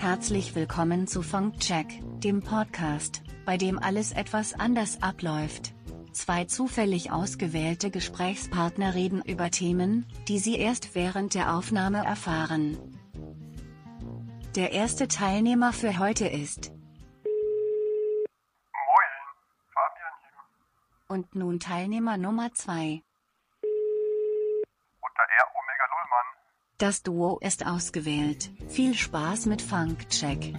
Herzlich willkommen zu Funkcheck, dem Podcast, bei dem alles etwas anders abläuft. Zwei zufällig ausgewählte Gesprächspartner reden über Themen, die sie erst während der Aufnahme erfahren. Der erste Teilnehmer für heute ist Moin, Fabian hier. und nun Teilnehmer Nummer 2. Und der R. Omega Nullmann. Das Duo ist ausgewählt. Viel Spaß mit Funkcheck.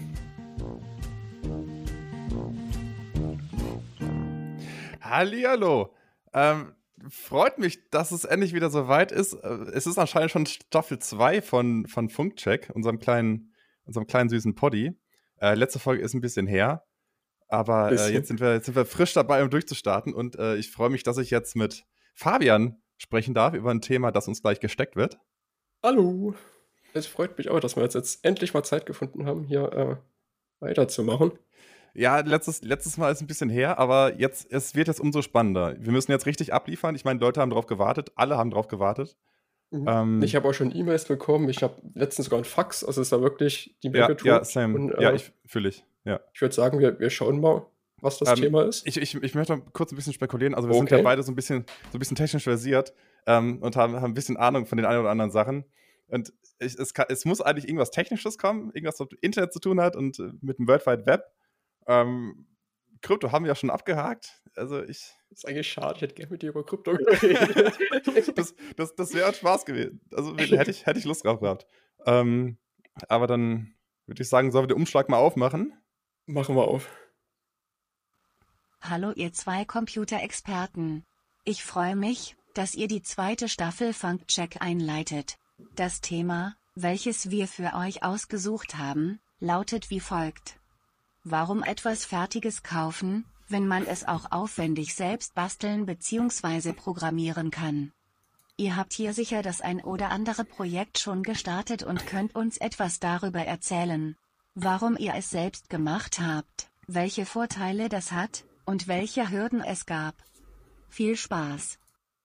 Hallihallo. Freut mich, dass es endlich wieder soweit ist. Es ist anscheinend schon Staffel 2 von Funkcheck, unserem kleinen süßen Poddy. Letzte Folge ist ein bisschen her, aber jetzt sind wir frisch dabei, um durchzustarten. Und ich freue mich, dass ich jetzt mit Fabian sprechen darf über ein Thema, das uns gleich gesteckt wird. Hallo. Es freut mich auch, dass wir jetzt endlich mal Zeit gefunden haben, hier weiterzumachen. Ja, letztes Mal ist ein bisschen her, aber es wird jetzt umso spannender. Wir müssen jetzt richtig abliefern. Ich meine, Leute haben drauf gewartet, alle haben drauf gewartet. Ich habe auch schon E-Mails bekommen. Ich habe letztens sogar einen Fax. Also es war wirklich die Menge Ja, same. Und, Fühle ich. Ja. Ich würde sagen, wir schauen mal, was das Thema ist. Ich möchte kurz ein bisschen spekulieren. Also wir sind Okay. ja beide so ein bisschen technisch versiert und haben ein bisschen Ahnung von den ein oder anderen Sachen. Und es muss eigentlich irgendwas Technisches kommen, irgendwas, was mit Internet zu tun hat und mit dem World Wide Web. Krypto haben wir ja schon abgehakt. Also Das ist eigentlich schade. Ich hätte gerne mit dir über Krypto geredet. das wäre Spaß gewesen. Also hätte ich Lust drauf gehabt. Aber dann würde ich sagen, sollen wir den Umschlag mal aufmachen? Machen wir auf. Hallo ihr zwei Computerexperten. Ich freue mich, dass ihr die zweite Staffel Funkcheck einleitet. Das Thema, welches wir für euch ausgesucht haben, lautet wie folgt. Warum etwas Fertiges kaufen, wenn man es auch aufwendig selbst basteln bzw. programmieren kann? Ihr habt hier sicher das ein oder andere Projekt schon gestartet und könnt uns etwas darüber erzählen. Warum ihr es selbst gemacht habt, welche Vorteile das hat und welche Hürden es gab. Viel Spaß!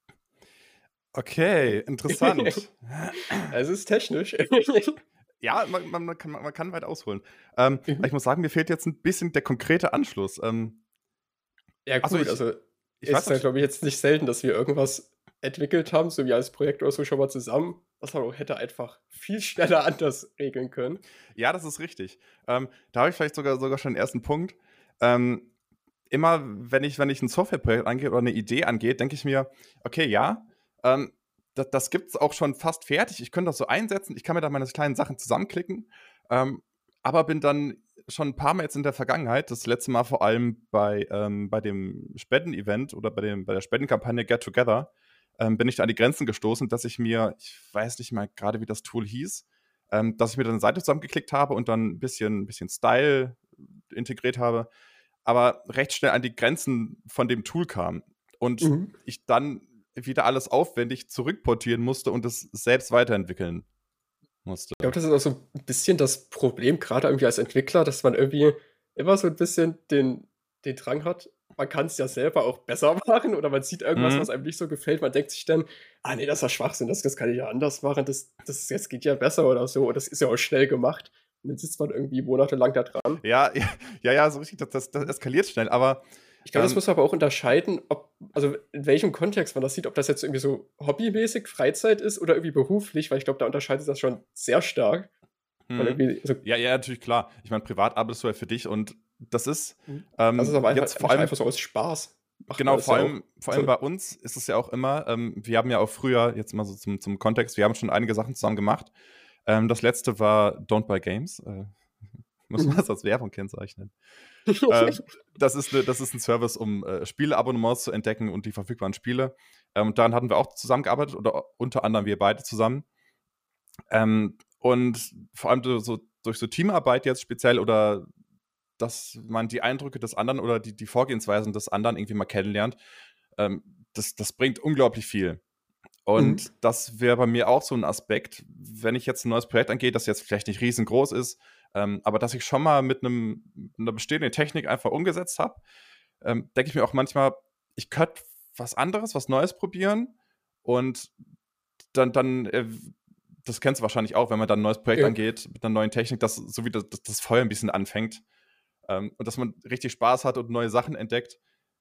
Okay, interessant. Es ist technisch. Ja, man kann weit ausholen. Ich muss sagen, mir fehlt jetzt ein bisschen der konkrete Anschluss. Ja gut, Also es ich weiß ist ja, glaube ich, jetzt nicht selten, dass wir irgendwas entwickelt haben, so wie als Projekt oder so schon mal zusammen, was man auch hätte einfach viel schneller anders regeln können. Ja, das ist richtig. Da habe ich vielleicht sogar schon den ersten Punkt. Immer, wenn ich ein Softwareprojekt angehe oder eine Idee angeht, denke ich mir, okay, ja, das gibt es auch schon fast fertig. Ich könnte das so einsetzen. Ich kann mir da meine kleinen Sachen zusammenklicken. Aber bin dann schon ein paar Mal jetzt in der Vergangenheit, das letzte Mal vor allem bei dem Spenden-Event oder bei der Spendenkampagne Get Together, bin ich da an die Grenzen gestoßen, dass ich weiß nicht mal gerade, wie das Tool hieß, dass ich mir dann eine Seite zusammengeklickt habe und dann ein bisschen Style integriert habe, aber recht schnell an die Grenzen von dem Tool kam. Und ich dann wieder alles aufwendig zurückportieren musste und es selbst weiterentwickeln musste. Ich glaube, das ist auch so ein bisschen das Problem, gerade irgendwie als Entwickler, dass man irgendwie immer so ein bisschen den Drang hat, man kann es ja selber auch besser machen oder man sieht irgendwas, was einem nicht so gefällt. Man denkt sich dann, nee, das ist ja Schwachsinn, das kann ich ja anders machen, das jetzt geht ja besser oder so, und das ist ja auch schnell gemacht. Und dann sitzt man irgendwie monatelang da dran. Ja, so richtig, das eskaliert schnell, aber Ich glaube, das muss man aber auch unterscheiden, also in welchem Kontext man das sieht, ob das jetzt irgendwie so hobbymäßig, Freizeit ist oder irgendwie beruflich, weil ich glaube, da unterscheidet das schon sehr stark. Weil irgendwie so, ja, natürlich, klar. Ich meine, privat arbeitest du ja für dich und das ist das ist aber jetzt vor allem einfach so aus Spaß. Genau, vor allem bei uns ist es ja auch immer, wir haben ja auch früher, jetzt mal so zum Kontext, wir haben schon einige Sachen zusammen gemacht. Das letzte war Don't Buy Games. Muss man das als Werbung kennzeichnen. Das ist ein Service, um Spieleabonnements zu entdecken und die verfügbaren Spiele. Daran hatten wir auch zusammengearbeitet, oder unter anderem wir beide zusammen. Und vor allem durch so Teamarbeit jetzt speziell, oder dass man die Eindrücke des anderen oder die Vorgehensweisen des anderen irgendwie mal kennenlernt, das bringt unglaublich viel. Und das wäre bei mir auch so ein Aspekt, wenn ich jetzt ein neues Projekt angehe, das jetzt vielleicht nicht riesengroß ist, aber dass ich schon mal mit einer bestehenden Technik einfach umgesetzt habe, denke ich mir auch manchmal, ich könnte was anderes, was Neues probieren und dann das kennst du wahrscheinlich auch, wenn man dann ein neues Projekt Ja. angeht, mit einer neuen Technik, dass so wie das Feuer ein bisschen anfängt. Und dass man richtig Spaß hat und neue Sachen entdeckt.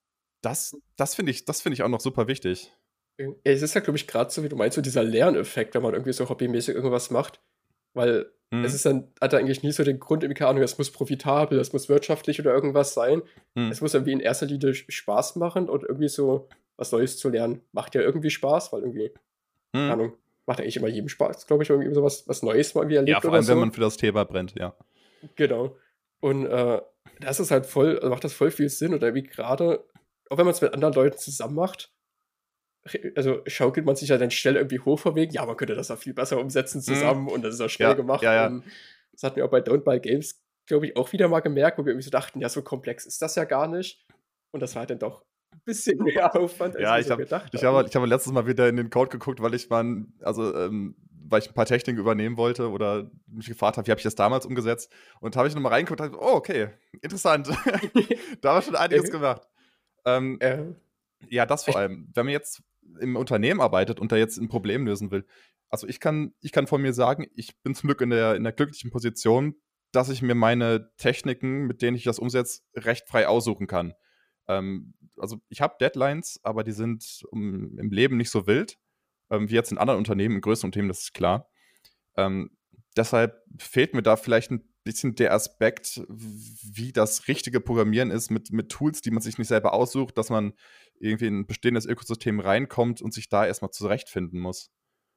Das finde ich auch noch super wichtig. Ja, es ist ja, glaube ich, gerade so, wie du meinst, so dieser Lerneffekt, wenn man irgendwie so hobbymäßig irgendwas macht. Weil es ist dann, hat ja eigentlich nie so den Grund, irgendwie, keine Ahnung, es muss profitabel, es muss wirtschaftlich oder irgendwas sein. Es muss irgendwie in erster Linie Spaß machen und irgendwie so was Neues zu lernen. Macht ja irgendwie Spaß, weil irgendwie, keine Ahnung, macht eigentlich immer jedem Spaß, glaube ich, irgendwie so was Neues mal irgendwie erlebt Ja, vor oder allem, wenn so. man für das Thema brennt, ja. Genau. Und das ist halt voll, also macht das voll viel Sinn oder wie gerade, auch wenn man es mit anderen Leuten zusammen macht, also schaukelt man sich ja dann schnell irgendwie hoch von wegen, ja, man könnte das ja viel besser umsetzen zusammen und das ist ja schnell Ja, gemacht. ja. Und das hatten wir auch bei Don't Buy Games, glaube ich, auch wieder mal gemerkt, wo wir irgendwie so dachten, ja, so komplex ist das ja gar nicht. Und das war halt dann doch ein bisschen mehr Aufwand, als Ja, wir ich so habe gedacht ich hatten. hab, ich hab letztes Mal wieder in den Code geguckt, weil ich weil ich ein paar Techniken übernehmen wollte oder mich gefragt habe, wie habe ich das damals umgesetzt. Und habe ich nochmal reingeguckt und dachte, oh, okay, interessant. Da war schon einiges gemacht. Ja, das vor allem. Wenn man jetzt im Unternehmen arbeitet und da jetzt ein Problem lösen will. Also ich kann von mir sagen, ich bin zum Glück in der glücklichen Position, dass ich mir meine Techniken, mit denen ich das umsetze, recht frei aussuchen kann. Also ich habe Deadlines, aber die sind im Leben nicht so wild, wie jetzt in anderen Unternehmen, in größeren Unternehmen, das ist klar. Deshalb fehlt mir da vielleicht ein bisschen der Aspekt, wie das richtige Programmieren ist mit Tools, die man sich nicht selber aussucht, dass man irgendwie in ein bestehendes Ökosystem reinkommt und sich da erstmal zurechtfinden muss.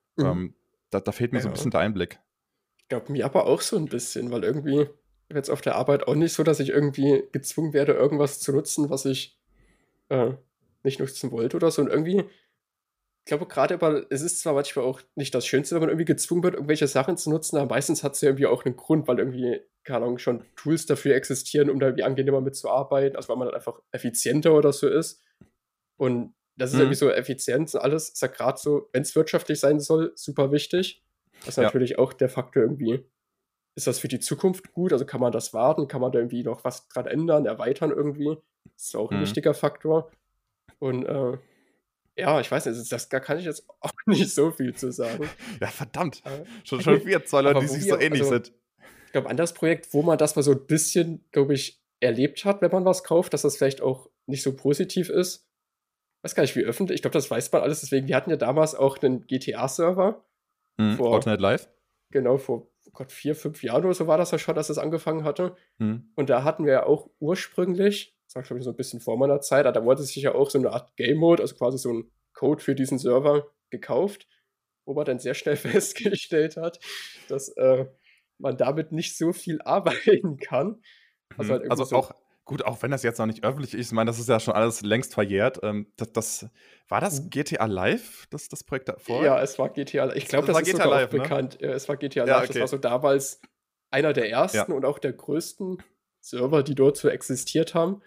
Da fehlt mir so ein bisschen der Einblick. Ich glaube, mir aber auch so ein bisschen, weil irgendwie jetzt auf der Arbeit auch nicht so, dass ich irgendwie gezwungen werde, irgendwas zu nutzen, was ich nicht nutzen wollte oder so. Und irgendwie, ich glaube gerade, aber es ist zwar manchmal auch nicht das Schönste, wenn man irgendwie gezwungen wird, irgendwelche Sachen zu nutzen, aber meistens hat es ja irgendwie auch einen Grund, weil irgendwie, keine Ahnung, schon Tools dafür existieren, um da irgendwie angenehmer mitzuarbeiten, also weil man dann einfach effizienter oder so ist. Und das ist irgendwie so Effizienz und alles, ist ja gerade so, wenn es wirtschaftlich sein soll, super wichtig. Das ist Ja. natürlich auch der Faktor irgendwie, ist das für die Zukunft gut? Also kann man das warten? Kann man da irgendwie noch was dran ändern, erweitern irgendwie? Das ist auch ein wichtiger Faktor. Und ja, ich weiß nicht, da kann ich jetzt auch nicht so viel zu sagen. Ja, verdammt. Schon wieder zwei Leute, Aber die wo sich wir- so ähnlich also, sind. Ich glaube, ein anderes Projekt, wo man das mal so ein bisschen, glaube ich, erlebt hat, wenn man was kauft, dass das vielleicht auch nicht so positiv ist. Ich weiß gar nicht, wie öffentlich. Ich glaube, das weiß man alles. Deswegen, wir hatten ja damals auch einen GTA-Server. vor- Alternate Life? Genau, vor Gott, 4, 5 Jahren oder so war das ja schon, dass es angefangen hatte. Hm. Und da hatten wir ja auch ursprünglich, das war glaube ich so ein bisschen vor meiner Zeit, da wollte sich ja auch so eine Art Game Mode, also quasi so ein Code für diesen Server gekauft, wo man dann sehr schnell festgestellt hat, dass man damit nicht so viel arbeiten kann. Also halt irgendwie Also so- auch, gut, auch wenn das jetzt noch nicht öffentlich ist, ich meine, das ist ja schon alles längst verjährt. War das GTA Live, das Projekt davor? Ja, es war GTA Live. Ich glaube, Es das war ist GTA sogar auch Live, ne? bekannt. Ja, es war GTA Ja, Live. Das okay. war so damals einer der ersten und auch der größten Server, die dort so existiert haben.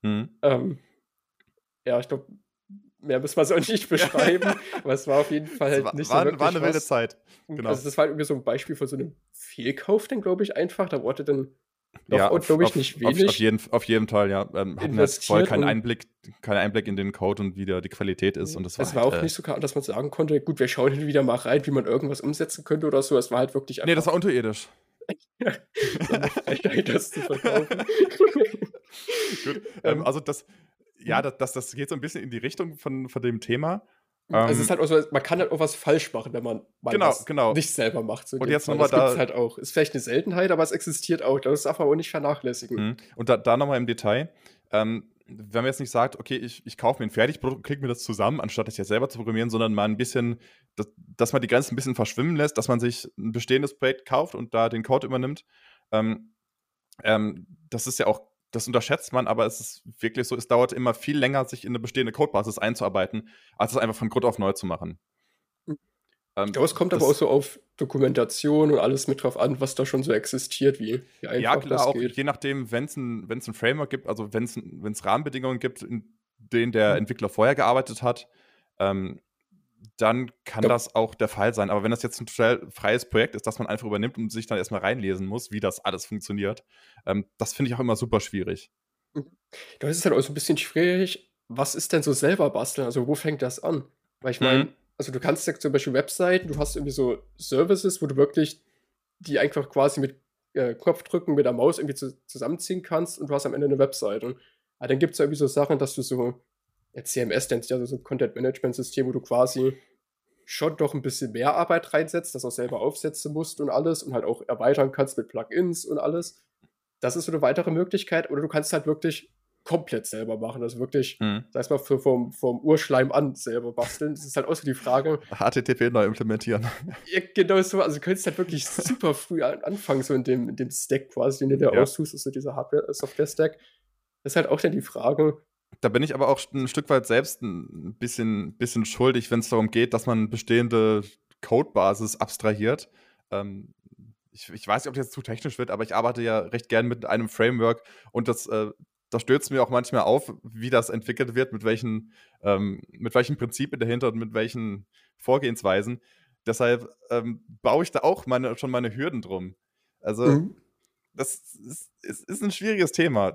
Ja, ich glaube, mehr müssen wir es auch nicht beschreiben, aber es war auf jeden Fall halt nicht so war wirklich eine wilde was. Zeit. Genau. Also das war halt irgendwie so ein Beispiel von so einem Fehlkauf, dann glaube ich einfach. Da wurde dann Ja, glaube ich, nicht wenig auf jeden Fall, ja. Hatten halt investiert voll keinen und- Einblick in den Code und wie die Qualität ist. Und es war auch nicht so, dass man sagen konnte, gut, wir schauen hin und wieder mal rein, wie man irgendwas umsetzen könnte oder so. Es war halt wirklich Nee, das war unterirdisch. so eine Frechheit, das zu verkaufen. Gut. Also das geht so ein bisschen in die Richtung von dem Thema. Also es ist halt auch so, man kann halt auch was falsch machen, wenn man mal Genau, was genau. nicht selber macht. So in Und dem jetzt Fall. nochmal Das gibt's da- halt auch. Ist vielleicht eine Seltenheit, aber es existiert auch. Das darf man auch nicht vernachlässigen. Und da nochmal im Detail. Wenn man jetzt nicht sagt, okay, ich kaufe mir ein Fertigprodukt und klicke mir das zusammen, anstatt das ja selber zu programmieren, sondern mal ein bisschen, dass man die Grenzen ein bisschen verschwimmen lässt, dass man sich ein bestehendes Projekt kauft und da den Code übernimmt. Das ist ja auch, das unterschätzt man, aber es ist wirklich so, es dauert immer viel länger, sich in eine bestehende Codebasis einzuarbeiten, als es einfach von Grund auf neu zu machen. Ich glaube, es kommt aber auch so auf Dokumentation und alles mit drauf an, was da schon so existiert, wie einfach Ja, klar, das auch geht. je nachdem, wenn es ein Framework gibt, also wenn es Rahmenbedingungen gibt, in denen der Entwickler vorher gearbeitet hat, dann kann das auch der Fall sein. Aber wenn das jetzt ein total freies Projekt ist, das man einfach übernimmt und sich dann erstmal reinlesen muss, wie das alles funktioniert, das finde ich auch immer super schwierig. Da ist es halt auch so ein bisschen schwierig, was ist denn so selber basteln? Also wo fängt das an? Weil ich meine, also du kannst ja zum Beispiel Webseiten, du hast irgendwie so Services, wo du wirklich die einfach quasi mit Knopfdrücken mit der Maus irgendwie zusammenziehen kannst und du hast am Ende eine Webseite. Aber dann gibt es ja irgendwie so Sachen, dass du so, ja, CMS nennt sich also so ein Content-Management-System, wo du quasi schon doch ein bisschen mehr Arbeit reinsetzt, das auch selber aufsetzen musst und alles und halt auch erweitern kannst mit Plugins und alles. Das ist so eine weitere Möglichkeit. Oder du kannst halt wirklich komplett selber machen. Also wirklich, Mhm. sag ich mal, vom Urschleim an selber basteln. Das ist halt auch so die Frage. HTTP neu implementieren. Ja, genau so. Also du könntest halt wirklich super früh anfangen, so in dem Stack quasi, den du dir Ja. austust, ist so dieser Hardware-Software-Stack. Das ist halt auch dann die Frage. Da bin ich aber auch ein Stück weit selbst ein bisschen schuldig, wenn es darum geht, dass man bestehende Codebasis abstrahiert. Ich weiß nicht, ob das jetzt zu technisch wird, aber ich arbeite ja recht gern mit einem Framework und da stößt mir auch manchmal auf, wie das entwickelt wird, mit welchen Prinzipien dahinter und mit welchen Vorgehensweisen. Deshalb baue ich da auch schon meine Hürden drum. Also, das ist ein schwieriges Thema.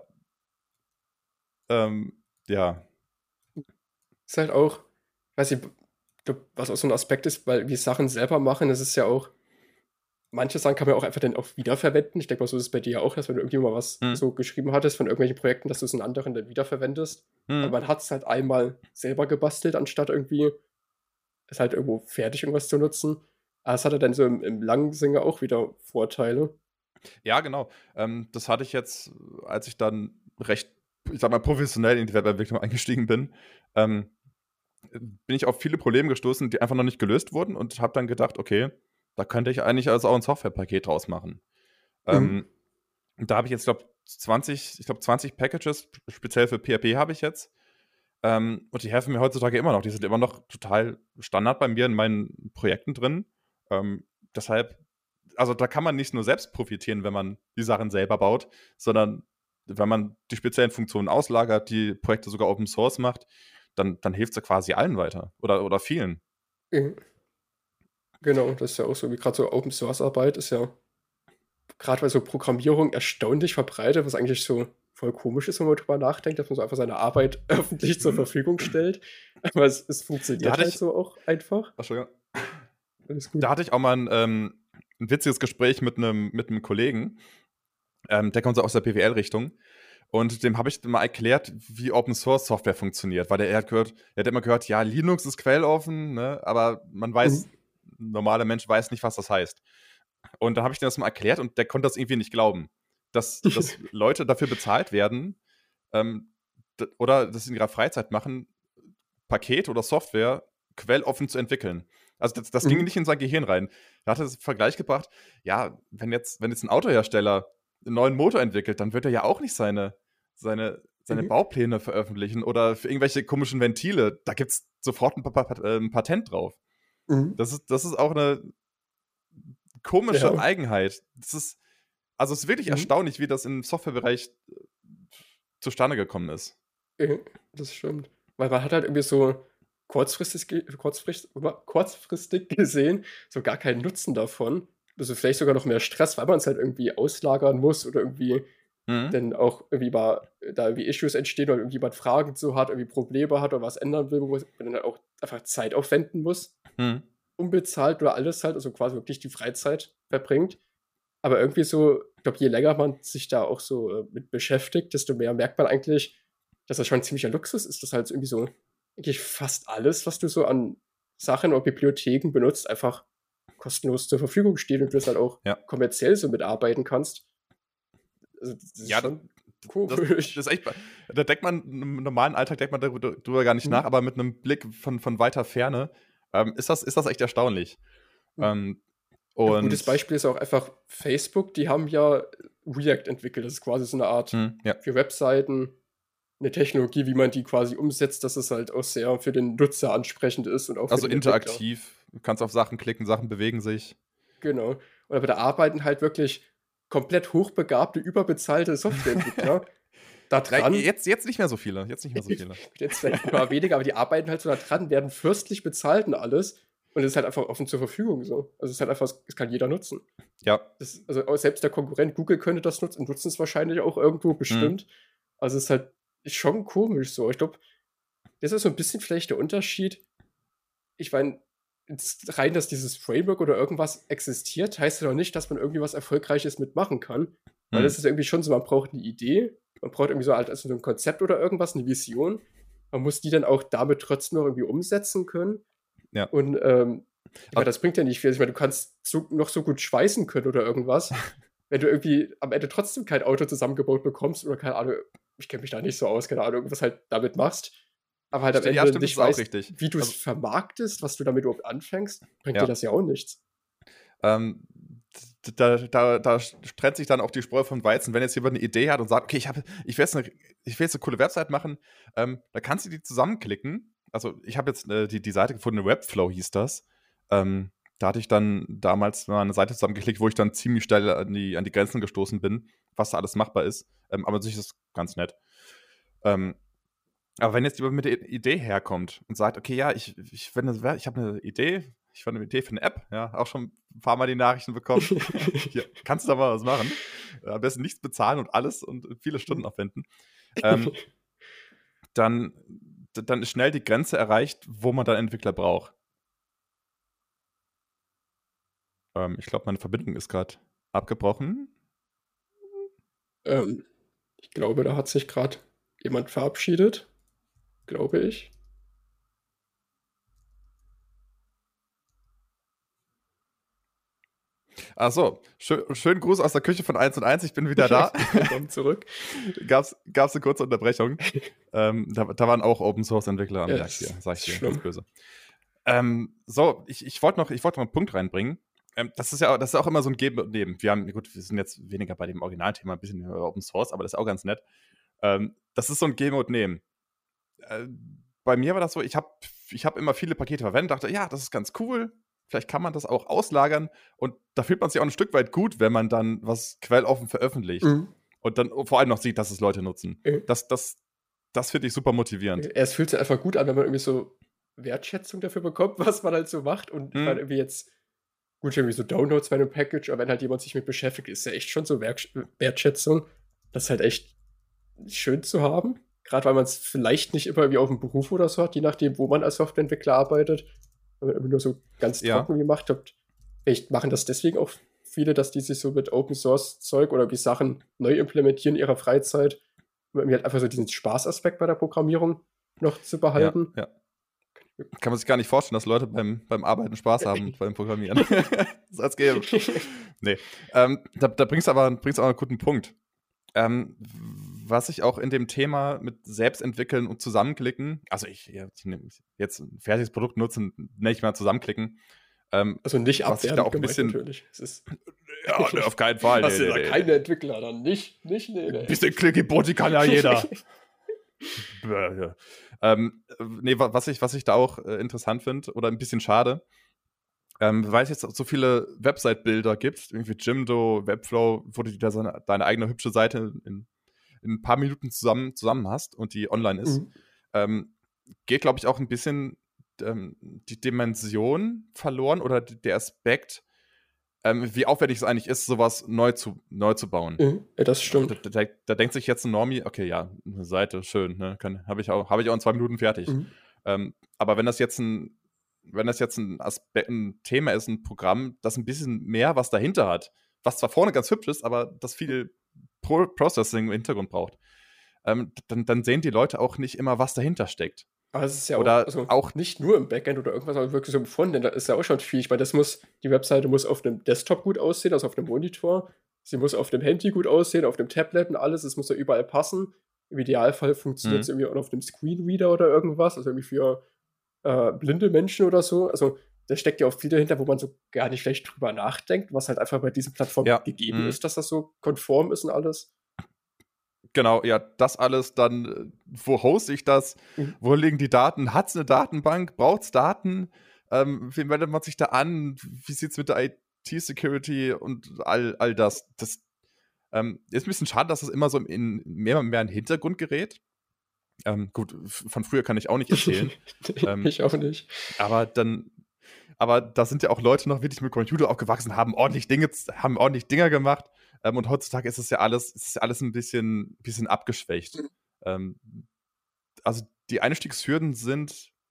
Ja. Ist halt auch, weiß ich, was auch so ein Aspekt ist, weil wir Sachen selber machen, das ist ja auch, manche Sachen kann man auch einfach dann auch wiederverwenden. Ich denke mal, so ist es bei dir ja auch, dass wenn du irgendwie mal was so geschrieben hattest von irgendwelchen Projekten, dass du es in anderen dann wiederverwendest. Aber man hat es halt einmal selber gebastelt, anstatt irgendwie es halt irgendwo fertig irgendwas zu nutzen. Aber es hatte dann so im langen Sinne auch wieder Vorteile. Ja, genau. Das hatte ich jetzt, als ich dann recht, ich sag mal, professionell in die Webentwicklung eingestiegen bin, bin ich auf viele Probleme gestoßen, die einfach noch nicht gelöst wurden und habe dann gedacht, okay, da könnte ich eigentlich also auch ein Softwarepaket draus machen. Und da habe ich jetzt, glaube 20 Packages, speziell für PHP habe ich jetzt. Und die helfen mir heutzutage immer noch. Die sind immer noch total Standard bei mir in meinen Projekten drin. Deshalb, also da kann man nicht nur selbst profitieren, wenn man die Sachen selber baut, sondern wenn man die speziellen Funktionen auslagert, die Projekte sogar Open Source macht, dann hilft es ja quasi allen weiter. Oder vielen. Mhm. Genau, das ist ja auch so, wie gerade so Open Source Arbeit ist ja gerade bei so Programmierung erstaunlich verbreitet, was eigentlich so voll komisch ist, wenn man drüber nachdenkt, dass man so einfach seine Arbeit öffentlich zur Verfügung stellt. Aber es funktioniert halt so auch einfach. Entschuldigung. Alles gut. Da hatte ich auch mal ein witziges Gespräch mit einem Kollegen, der kommt so aus der BWL-Richtung. Und dem habe ich mal erklärt, wie Open Source Software funktioniert, weil er hat immer gehört, ja, Linux ist quelloffen, ne, aber man weiß, ein normaler Mensch weiß nicht, was das heißt. Und dann habe ich dem das mal erklärt und der konnte das irgendwie nicht glauben, dass Leute dafür bezahlt werden oder das in ihrer Freizeit machen, Paket oder Software quelloffen zu entwickeln. Also das ging nicht in sein Gehirn rein. Da hat er das Vergleich gebracht, ja, wenn jetzt ein Autohersteller einen neuen Motor entwickelt, dann wird er ja auch nicht seine Baupläne veröffentlichen oder für irgendwelche komischen Ventile. Da gibt es sofort ein Patent drauf. Das ist auch eine komische Eigenheit. Es ist wirklich erstaunlich, wie das im Softwarebereich zustande gekommen ist. Das stimmt. Weil man hat halt irgendwie so kurzfristig gesehen so gar keinen Nutzen davon. Also vielleicht sogar noch mehr Stress, weil man es halt irgendwie auslagern muss oder irgendwie dann auch irgendwie mal da irgendwie Issues entstehen oder irgendjemand Fragen zu hat, irgendwie Probleme hat oder was ändern will, wo man dann halt auch einfach Zeit aufwenden muss. Unbezahlt oder alles halt, also quasi wirklich die Freizeit verbringt. Aber irgendwie so, ich glaube, je länger man sich da auch so mit beschäftigt, desto mehr merkt man eigentlich, dass das schon ein ziemlicher Luxus ist, dass halt irgendwie so eigentlich fast alles, was du so an Sachen oder Bibliotheken benutzt, einfach kostenlos zur Verfügung steht und du das halt auch kommerziell so mitarbeiten kannst. Also das ist schon komisch. Das ist echt, da denkt man, im normalen Alltag denkt man darüber gar nicht nach, aber mit einem Blick von weiter Ferne ist das echt erstaunlich. Ein gutes Beispiel ist auch einfach Facebook, die haben ja React entwickelt. Das ist quasi so eine Art für Webseiten, eine Technologie, wie man die quasi umsetzt, dass es halt auch sehr für den Nutzer ansprechend ist und auch für also den interaktiv, du kannst auf Sachen klicken, Sachen bewegen sich. Genau. Und aber da arbeiten halt wirklich komplett hochbegabte, überbezahlte Softwareentwickler da dran. Jetzt nicht mehr so viele. Jetzt vielleicht ein paar weniger, aber die arbeiten halt so da dran, werden fürstlich bezahlt und alles. Und es ist halt einfach offen zur Verfügung so. Also es ist halt einfach, es kann jeder nutzen. Ja. Also auch selbst der Konkurrent Google könnte das nutzen und nutzen es wahrscheinlich auch irgendwo bestimmt. Also es ist halt schon komisch so. Ich glaube, das ist so ein bisschen vielleicht der Unterschied. Ich meine, jetzt rein, dass dieses Framework oder irgendwas existiert, heißt ja noch nicht, dass man irgendwie was Erfolgreiches mitmachen kann. Weil das ist irgendwie schon so, man braucht eine Idee, man braucht irgendwie so halt also ein Konzept oder irgendwas, eine Vision. Man muss die dann auch damit trotzdem noch irgendwie umsetzen können. Ja. Und aber das bringt ja nicht viel. Ich meine, du kannst noch so gut schweißen können oder irgendwas, wenn du irgendwie am Ende trotzdem kein Auto zusammengebaut bekommst oder keine Ahnung, ich kenne mich da nicht so aus, keine Ahnung, was halt damit machst. Aber halt am Ja, Ende stimmt, nicht das ist auch weißt, richtig. wie du es Also, vermarktest, was du damit überhaupt anfängst, bringt Ja. dir das ja auch nichts. ähm, da trennt sich dann auch die Spreu vom Weizen. Wenn jetzt jemand eine Idee hat und sagt, okay, ich will jetzt eine coole Website machen, da kannst du die zusammenklicken. Also ich habe jetzt die Seite gefunden, Webflow hieß das. Da hatte ich dann damals mal eine Seite zusammengeklickt, wo ich dann ziemlich schnell an die Grenzen gestoßen bin, was da alles machbar ist. Aber sich ist das ganz nett. Aber wenn jetzt jemand mit der Idee herkommt und sagt, okay, ja, ich habe eine Idee, ich habe eine Idee für eine App, ja, auch schon ein paar Mal die Nachrichten bekommen. Hier, kannst du da mal was machen? Am besten nichts bezahlen und alles und viele Stunden aufwenden. Dann ist schnell die Grenze erreicht, wo man dann Entwickler braucht. Ich glaube, meine Verbindung ist gerade abgebrochen. Ich glaube, da hat sich gerade jemand verabschiedet. Glaube ich. Ach so, schönen Gruß aus der Küche von 1 und 1, ich bin wieder da. Willkommen zurück. Gab's eine kurze Unterbrechung. Da waren auch Open-Source-Entwickler am Ja, Werk hier, sag ich ist dir, schlimm. ganz böse. So, ich wollte noch einen Punkt reinbringen. Das ist auch immer so ein Geben und Nehmen. Wir sind jetzt weniger bei dem Originalthema, ein bisschen über Open Source, aber das ist auch ganz nett. Das ist so ein Geben und Nehmen. Bei mir war das so, ich hab immer viele Pakete verwendet, dachte, ja, das ist ganz cool, vielleicht kann man das auch auslagern und da fühlt man sich auch ein Stück weit gut, wenn man dann was quelloffen veröffentlicht und dann vor allem noch sieht, dass es Leute nutzen. Das finde ich super motivierend. Es fühlt sich einfach gut an, wenn man irgendwie so Wertschätzung dafür bekommt, was man halt so macht. Und ich meine, irgendwie jetzt, gut, irgendwie so Downloads bei einem Package, aber wenn halt jemand sich mit beschäftigt, ist ja echt schon so Wertschätzung. Das ist halt echt schön zu haben. Gerade weil man es vielleicht nicht immer irgendwie auf dem Beruf oder so hat, je nachdem, wo man als Softwareentwickler arbeitet. Wenn man irgendwie nur so ganz trocken gemacht hat. Vielleicht machen das deswegen auch viele, dass die sich so mit Open Source Zeug oder wie Sachen neu implementieren in ihrer Freizeit, um irgendwie halt einfach so diesen Spaßaspekt bei der Programmierung noch zu behalten. Ja. Kann man sich gar nicht vorstellen, dass Leute beim Arbeiten Spaß haben beim Programmieren. Soll es geben. Nee. Da bringst du aber einen guten Punkt. Was ich auch in dem Thema mit Selbstentwickeln und Zusammenklicken, also jetzt ein fertiges Produkt nutzen, nenne ich mal Zusammenklicken. Also nicht abwertend auch ein bisschen, natürlich. Es ist ja, auf keinen Fall. Was sind da keine Entwickler dann? Nicht. Ein bisschen Clicky-Botti kann ja jeder. Was ich da auch interessant finde oder ein bisschen schade, weil es jetzt so viele Website-Bilder gibt, irgendwie Jimdo, Webflow, wo du da deine eigene hübsche Seite in ein paar Minuten zusammen hast und die online ist, geht, glaube ich, auch ein bisschen die Dimension verloren oder der Aspekt, wie aufwendig es eigentlich ist, sowas neu zu bauen. Ja, das stimmt. Da denkt sich jetzt ein Normie, okay, ja, eine Seite, schön, ne, habe ich auch in 2 Minuten fertig. Aber wenn das jetzt ein Aspekt, ein Thema ist, ein Programm, das ein bisschen mehr was dahinter hat, was zwar vorne ganz hübsch ist, aber das viel Processing im Hintergrund braucht, dann sehen die Leute auch nicht immer, was dahinter steckt. Aber es ist ja Oder auch nicht nur im Backend oder irgendwas, sondern wirklich so im Frontend, da ist ja auch schon viel. Ich meine, die Webseite muss auf einem Desktop gut aussehen, also auf einem Monitor. Sie muss auf dem Handy gut aussehen, auf dem Tablet und alles. Es muss ja überall passen. Im Idealfall funktioniert es irgendwie auch auf dem Screenreader oder irgendwas, also irgendwie für blinde Menschen oder so. Also da steckt ja auch viel dahinter, wo man so gar nicht schlecht drüber nachdenkt, was halt einfach bei diesen Plattformen gegeben ist, dass das so konform ist und alles. Genau, ja, das alles dann, wo hoste ich das? Wo liegen die Daten? Hat es eine Datenbank? Braucht es Daten? Wie meldet man sich da an? Wie sieht es mit der IT-Security und all das? Das ist ein bisschen schade, dass es immer so mehr und mehr in den Hintergrund gerät. Gut, von früher kann ich auch nicht erzählen. Ich auch nicht. Aber da sind ja auch Leute noch wirklich mit Computer aufgewachsen, haben ordentlich Dinger gemacht. Und heutzutage ist es ja alles ein bisschen abgeschwächt. Also die Einstiegshürden sind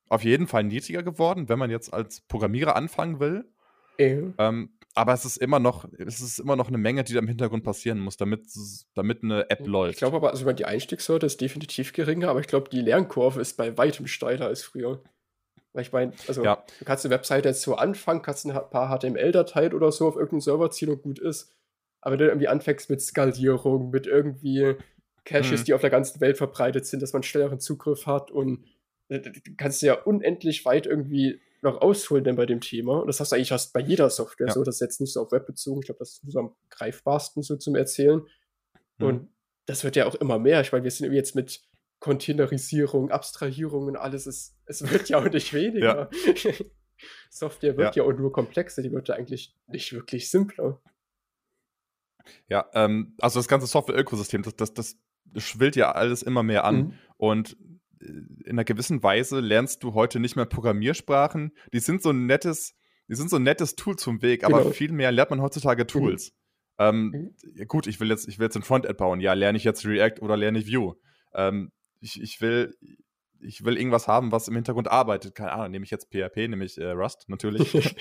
auf jeden Fall niedriger geworden, wenn man jetzt als Programmierer anfangen will. Aber es ist immer noch eine Menge, die da im Hintergrund passieren muss, damit eine App Ich läuft. glaube aber, also die Einstiegshürde ist definitiv geringer, aber ich glaube, die Lernkurve ist bei weitem steiler als früher. Weil ich meine, also Ja. du kannst eine Webseite jetzt so anfangen, kannst ein paar HTML-Dateien oder so auf irgendeinen Server ziehen und gut ist. Aber wenn du irgendwie anfängst mit Skalierung, mit irgendwie Caches, die auf der ganzen Welt verbreitet sind, dass man schnelleren Zugriff hat und du kannst ja unendlich weit irgendwie noch ausholen denn bei dem Thema. Und das hast du eigentlich fast bei jeder Software Ja. so. Das ist jetzt nicht so auf Web bezogen. Ich glaube, das ist nur so am greifbarsten so zum Erzählen. Und das wird ja auch immer mehr. Ich meine, wir sind jetzt mit Containerisierung, Abstrahierung und alles. Es wird ja auch nicht weniger. Software wird ja auch nur komplexer. Die wird ja eigentlich nicht wirklich simpler. Ja, also das ganze Software-Ökosystem, das schwillt ja alles immer mehr an. Und in einer gewissen Weise lernst du heute nicht mehr Programmiersprachen. Die sind so ein nettes Tool zum Weg, aber viel mehr lernt man heutzutage Tools. Gut, ich will jetzt ein Frontend bauen. Ja, lerne ich jetzt React oder lerne ich Vue? Ich will irgendwas haben, was im Hintergrund arbeitet. Keine Ahnung, nehme ich jetzt PHP, nehme ich Rust natürlich.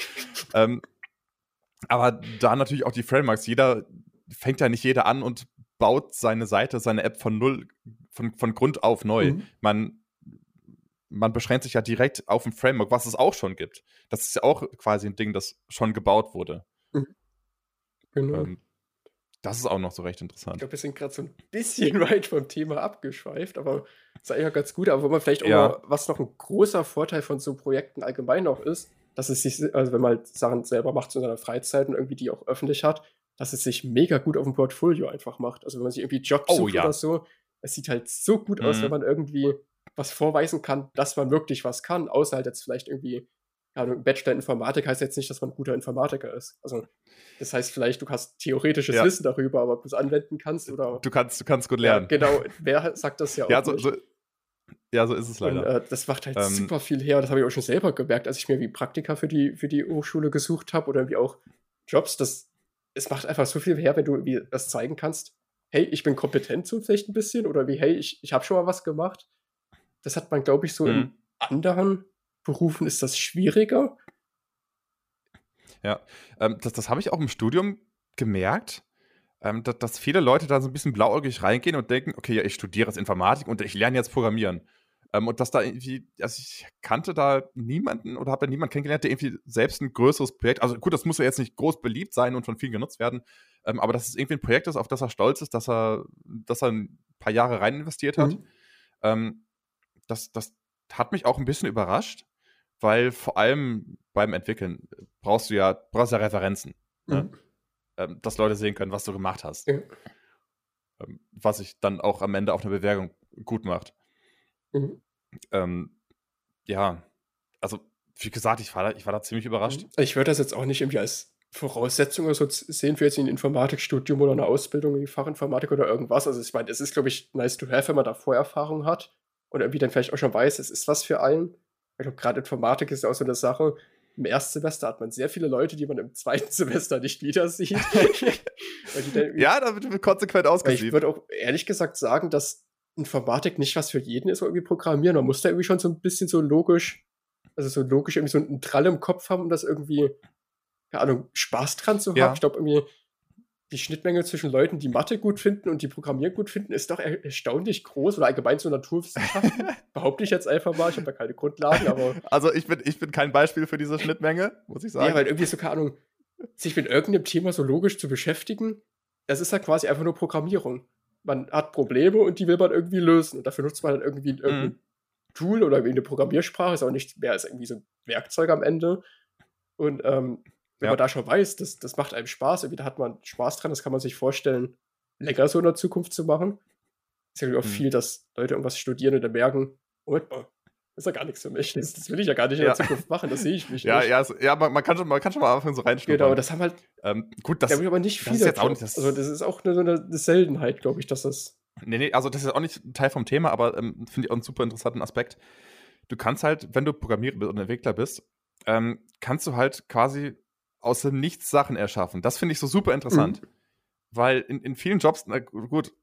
Aber da natürlich auch die Frameworks. Fängt ja nicht jeder an und baut seine Seite, seine App von Grund auf neu. Man beschränkt sich ja direkt auf ein Framework, was es auch schon gibt. Das ist ja auch quasi ein Ding, das schon gebaut wurde. Genau. Das ist auch noch so recht Ich interessant. glaube, wir sind gerade so ein bisschen weit vom Thema abgeschweift, aber ist eigentlich auch ganz gut. Aber wo man vielleicht auch mal, was noch ein großer Vorteil von so Projekten allgemein noch ist, dass es sich, also wenn man halt Sachen selber macht in seiner Freizeit und irgendwie die auch öffentlich hat, dass es sich mega gut auf dem Portfolio einfach macht. Also wenn man sich irgendwie Jobs sucht oder so, es sieht halt so gut aus, wenn man irgendwie was vorweisen kann, dass man wirklich was kann, außer halt jetzt vielleicht irgendwie, ja, ein Bachelor in Informatik heißt jetzt nicht, dass man ein guter Informatiker ist. Also das heißt vielleicht, du hast theoretisches Wissen darüber, aber ob du es anwenden kannst oder... Du kannst gut lernen. Ja, genau, wer sagt das ja auch nicht. So ist es leider. Und das macht halt super viel her. Das habe ich auch schon selber gemerkt, als ich mir wie Praktika für die Hochschule gesucht habe oder irgendwie auch Jobs. Es macht einfach so viel her, wenn du irgendwie das zeigen kannst. Hey, ich bin kompetent so vielleicht ein bisschen oder wie, hey, ich habe schon mal was gemacht. Das hat man, glaube ich, so in anderen Berufen ist das schwieriger. Ja, das habe ich auch im Studium gemerkt, dass viele Leute da so ein bisschen blauäugig reingehen und denken, okay, ja, ich studiere jetzt Informatik und ich lerne jetzt Programmieren. Und dass da irgendwie, also ich kannte da niemanden oder habe da niemanden kennengelernt, der irgendwie selbst ein größeres Projekt, also gut, das muss ja jetzt nicht groß beliebt sein und von vielen genutzt werden, aber dass es irgendwie ein Projekt ist, auf das er stolz ist, dass er ein paar Jahre rein investiert hat. Das hat mich auch ein bisschen überrascht, weil vor allem beim Entwickeln brauchst du ja Referenzen. Ne? Dass Leute sehen können, was du gemacht hast. Was sich dann auch am Ende auf eine Bewerbung gut macht. Ja, also wie gesagt, ich war da ziemlich überrascht. Ich würde das jetzt auch nicht irgendwie als Voraussetzung oder so sehen für jetzt ein Informatikstudium oder eine Ausbildung in Fachinformatik oder irgendwas. Also ich meine, es ist, glaube ich, nice to have, wenn man da Vorerfahrung hat und irgendwie dann vielleicht auch schon weiß, es ist was für einen. Ich glaube, gerade Informatik ist ja auch so eine Sache. Im Erstsemester hat man sehr viele Leute, die man im zweiten Semester nicht wieder sieht. Ja, da wird konsequent ausgesiebt. Ich würde auch ehrlich gesagt sagen, dass Informatik nicht was für jeden ist, irgendwie programmieren. Man muss da irgendwie schon so ein bisschen so logisch irgendwie so einen Trall im Kopf haben, um das irgendwie, keine Ahnung, Spaß dran zu haben. Ich glaube, irgendwie die Schnittmenge zwischen Leuten, die Mathe gut finden und die Programmieren gut finden, ist doch erstaunlich groß. Oder allgemein so Naturwissenschaften. Behaupte ich jetzt einfach mal. Ich habe da keine Grundlagen, aber... Also ich bin kein Beispiel für diese Schnittmenge, muss ich sagen. Ja, weil irgendwie so, keine Ahnung, sich mit irgendeinem Thema so logisch zu beschäftigen, das ist ja quasi einfach nur Programmierung. Man hat Probleme und die will man irgendwie lösen. Und dafür nutzt man dann irgendwie irgendein Tool oder irgendwie eine Programmiersprache. Ist auch nichts mehr als irgendwie so ein Werkzeug am Ende. Und wenn man da schon weiß, das macht einem Spaß, irgendwie da hat man Spaß dran, das kann man sich vorstellen, länger so in der Zukunft zu machen. Es ist ja auch viel, dass Leute irgendwas studieren und dann merken, Moment mal, das ist ja gar nichts für mich. Das will ich ja gar nicht in der Zukunft machen, das sehe ich mich nicht. Ja, man kann schon mal anfangen so reinschnuppern. Genau, das haben halt gut, das habe ich aber nicht viele. Das ist jetzt auch nicht das, also das ist auch eine Seltenheit, glaube ich, dass das... Nee, also das ist auch nicht ein Teil vom Thema, aber finde ich auch einen super interessanten Aspekt. Du kannst halt, wenn du Programmierer bist oder Entwickler bist, kannst du halt quasi aus dem Nichts Sachen erschaffen. Das finde ich so super interessant. Weil in vielen Jobs, na gut,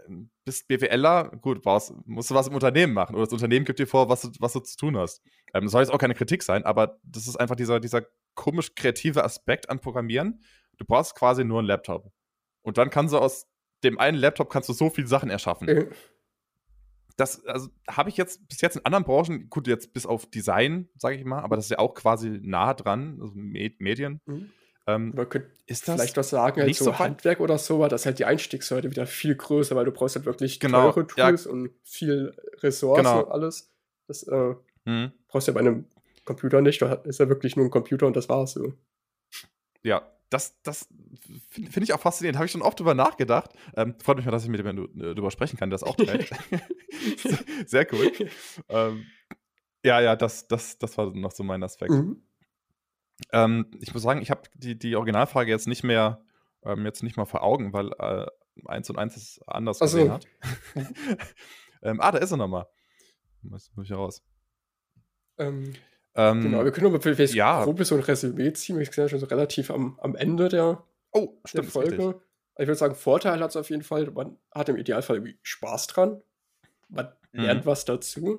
bist BWLer, gut, musst du was im Unternehmen machen. Oder das Unternehmen gibt dir vor, was du zu tun hast. Das soll jetzt auch keine Kritik sein, aber das ist einfach dieser komisch kreative Aspekt an Programmieren. Du brauchst quasi nur einen Laptop. Und dann kannst du aus dem einen Laptop so viele Sachen erschaffen. Das habe ich jetzt bis jetzt in anderen Branchen, gut, jetzt bis auf Design, sage ich mal, aber das ist ja auch quasi nah dran, also Medien. Man könnte ist das vielleicht was sagen, halt nicht so so weit? Handwerk oder so, aber das ist halt die Einstiegshürde wieder viel größer, weil du brauchst halt wirklich Genau, teure ja. Tools und viel Ressourcen Genau. und alles. Das Mhm. brauchst du ja bei einem Computer nicht. Da ist ja wirklich nur ein Computer und das war's so. Ja, das finde ich auch faszinierend. Habe ich schon oft drüber nachgedacht. Freut mich mal, dass ich mit jemandem drüber sprechen kann, der das auch trägt. Sehr cool. Ja, das war noch so mein Aspekt. Ich muss sagen, ich habe die Originalfrage jetzt nicht mehr vor Augen, weil 1 und 1 es anders Ach so. gesehen hat. Da ist er nochmal. Muss ich raus. Genau, wir können aber vielleicht ja. grob so ein Resümee ziehen. Ich sehe ja schon so relativ am Ende der Stimmt, ist Folge. richtig. Ich würde sagen, Vorteil hat es auf jeden Fall. Man hat im Idealfall irgendwie Spaß dran. Man lernt was dazu.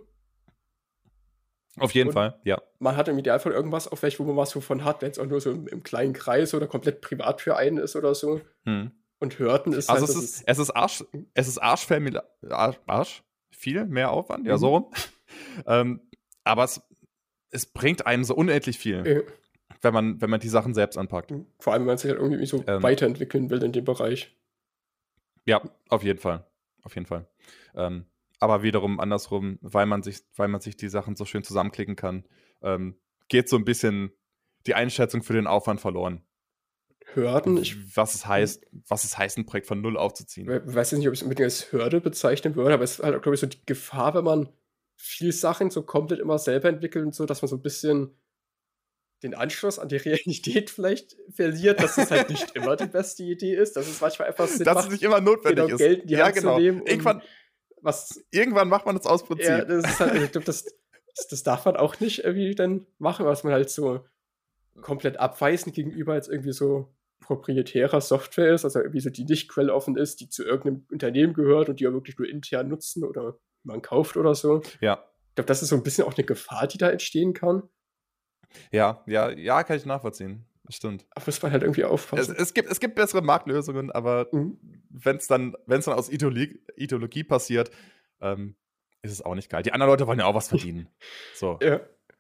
Auf jeden Und Fall, ja. Man hat im Idealfall irgendwas, auf wo man was von hat, wenn es auch nur so im kleinen Kreis oder komplett privat für einen ist oder so. Und Hörten ist Also halt, es ist Arsch viel mehr Aufwand, ja, so rum. Aber es bringt einem so unendlich viel, wenn man die Sachen selbst anpackt. Vor allem, wenn man sich halt irgendwie so weiterentwickeln will in dem Bereich. Ja, auf jeden Fall. Auf jeden Fall. Aber wiederum andersrum, weil man sich die Sachen so schön zusammenklicken kann, geht so ein bisschen die Einschätzung für den Aufwand verloren. Hürden? Was es heißt, ein Projekt von null aufzuziehen. Ich weiß jetzt nicht, ob ich es unbedingt als Hürde bezeichnen würde, aber es ist halt, glaube ich, so die Gefahr, wenn man viel Sachen so komplett immer selber entwickelt und so, dass man so ein bisschen den Anschluss an die Realität vielleicht verliert, dass es halt nicht immer die beste Idee ist, dass es manchmal einfach Sinn macht, dass es nicht immer notwendig ist. Geld in die Hand zu nehmen. Irgendwann macht man das aus Prinzip. Ja, das ist halt, ich glaube, das darf man auch nicht irgendwie dann machen, was man halt so komplett abweisend gegenüber jetzt irgendwie so proprietärer Software ist, also irgendwie so, die nicht quelloffen ist, die zu irgendeinem Unternehmen gehört und die ja wirklich nur intern nutzen oder man kauft oder so. Ja. Ich glaube, das ist so ein bisschen auch eine Gefahr, die da entstehen kann. Ja, kann ich nachvollziehen. Das stimmt. Aber muss man halt irgendwie aufpassen. Es gibt bessere Marktlösungen, aber wenn es dann aus Ideologie passiert, ist es auch nicht geil. Die anderen Leute wollen ja auch was verdienen. So. Ja.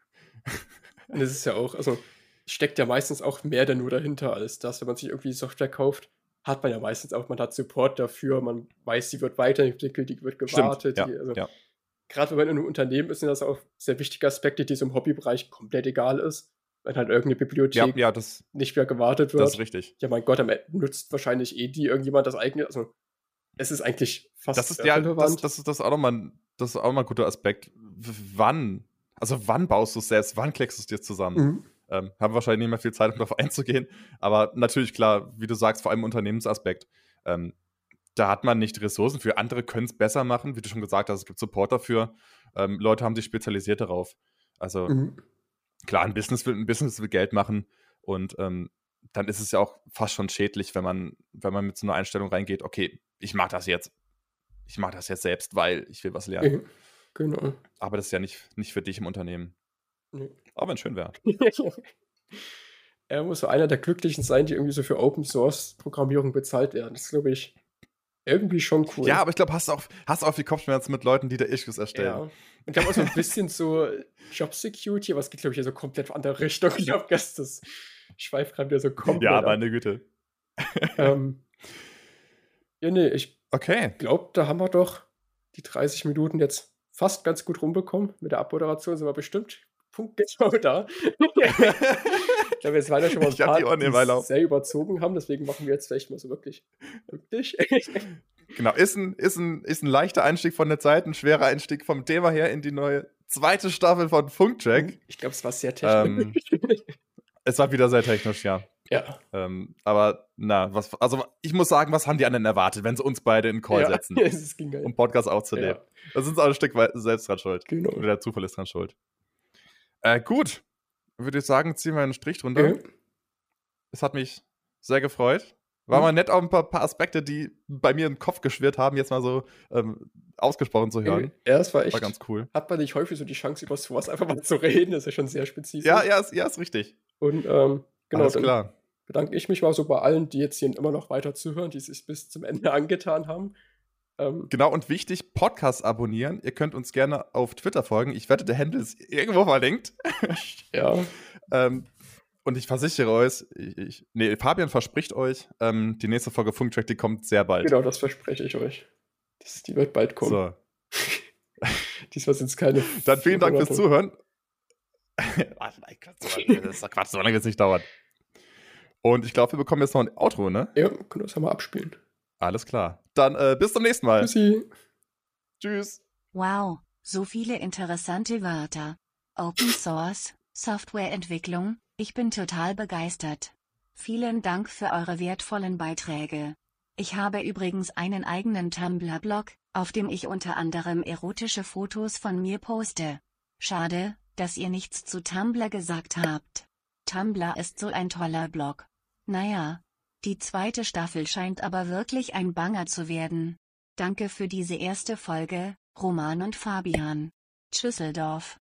Und es ist ja auch, also steckt ja meistens auch mehr denn nur dahinter als das. Wenn man sich irgendwie Software kauft, hat man ja meistens auch, man hat Support dafür, man weiß, sie wird weiterentwickelt, die wird gewartet. Stimmt, ja. Gerade wenn man in einem Unternehmen ist, sind das auch sehr wichtige Aspekte, die so im Hobbybereich komplett egal ist. Wenn halt irgendeine Bibliothek nicht mehr gewartet wird. Das ist richtig. Ja, mein Gott, am Ende nutzt wahrscheinlich irgendjemand das eigene. Also, es ist eigentlich fast irrelevant. Das ist auch nochmal ein guter Aspekt. Wann baust du es selbst? Wann klickst du es dir zusammen? Haben wahrscheinlich nicht mehr viel Zeit, um darauf einzugehen. Aber natürlich, klar, wie du sagst, vor allem im Unternehmensaspekt. Da hat man nicht Ressourcen für. Andere können es besser machen. Wie du schon gesagt hast, es gibt Support dafür. Leute haben sich spezialisiert darauf. Also klar, ein Business will Geld machen und dann ist es ja auch fast schon schädlich, wenn man mit so einer Einstellung reingeht, okay, ich mache das jetzt selbst, weil ich will was lernen. Genau. Aber das ist ja nicht für dich im Unternehmen. Nee. Aber wenn es schön wäre. Er muss so einer der Glücklichen sein, die irgendwie so für Open-Source-Programmierung bezahlt werden. Das ist, glaube ich, irgendwie schon cool. Ja, aber ich glaube, hast auch viel Kopfschmerzen mit Leuten, die da Issues erstellen. Ja. Und ich habe auch so ein bisschen so Job-Security, aber es geht, glaube ich, ja so komplett in andere Richtung. Ich glaube, das schweift gerade wieder so komplett Ja, ab. meine Güte. Ich glaube, da haben wir doch die 30 Minuten jetzt fast ganz gut rumbekommen. Mit der Abmoderation sind wir bestimmt punktgenau da. Ich glaube, jetzt waren ja schon mal ein paar, die sehr überzogen haben, deswegen machen wir jetzt vielleicht mal so wirklich. Genau, ist ein leichter Einstieg von der Zeit, ein schwerer Einstieg vom Thema her in die neue zweite Staffel von Funkcheck. Ich glaube, es war sehr technisch. Es war wieder sehr technisch, ja. Ja. Aber ich muss sagen, was haben die anderen erwartet, wenn sie uns beide in den Call setzen, um Podcast aufzunehmen? Ja. Da sind sie auch ein Stück weit selbst dran schuld. Genau. Oder der Zufall ist dran schuld. Gut, würde ich sagen, ziehen wir einen Strich drunter. Es hat mich sehr gefreut. War mal nett, auch ein paar Aspekte, die bei mir im Kopf geschwirrt haben, jetzt mal so ausgesprochen zu hören. Ja, es war echt. War ganz cool. Hat man nicht häufig so die Chance, über sowas einfach mal zu reden. Das ist ja schon sehr spezifisch. Ja, ist richtig. Und genau, Alles dann klar. bedanke ich mich mal so bei allen, die jetzt hier immer noch weiter zuhören, die sich bis zum Ende angetan haben. Genau, und wichtig, Podcast abonnieren. Ihr könnt uns gerne auf Twitter folgen. Ich wette, der Handle ist irgendwo verlinkt. Ja. Und ich versichere euch, Fabian verspricht euch, die nächste Folge Funktrack, die kommt sehr bald. Genau, das verspreche ich euch. Die wird bald kommen. So. Diesmal sind es keine. Dann vielen Dank fürs Monate. Zuhören. Nein, das ist doch Quatsch, so lange wird es nicht dauern. Und ich glaube, wir bekommen jetzt noch ein Outro, ne? Ja, können wir das ja mal abspielen. Alles klar. Dann bis zum nächsten Mal. Tschüssi. Tschüss. Wow, so viele interessante Wörter. Open Source, Softwareentwicklung, ich bin total begeistert. Vielen Dank für eure wertvollen Beiträge. Ich habe übrigens einen eigenen Tumblr-Blog, auf dem ich unter anderem erotische Fotos von mir poste. Schade, dass ihr nichts zu Tumblr gesagt habt. Tumblr ist so ein toller Blog. Naja, die zweite Staffel scheint aber wirklich ein Banger zu werden. Danke für diese erste Folge, Roman und Fabian. Tschüsseldorf.